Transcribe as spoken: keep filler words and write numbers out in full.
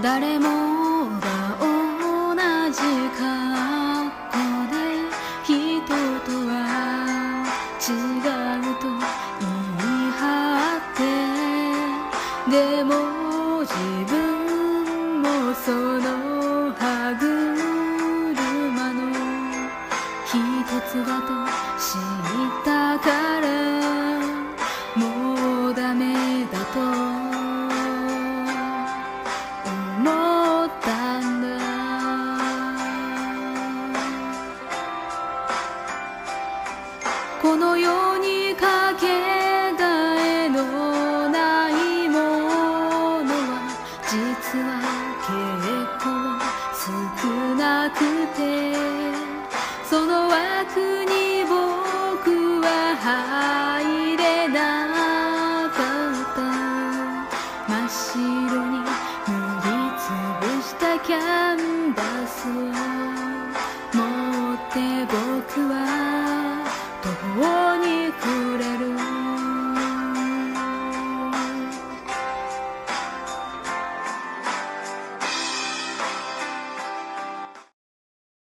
誰もが同じ格好で人とは違うと言い張ってでも自分もその歯車の一つだと知ったからもうダメだと思ったんだ。この世にかけがえのないものは実は結構少なくてその枠に僕は入れなかった真っ白に塗りつぶしたキャンバスを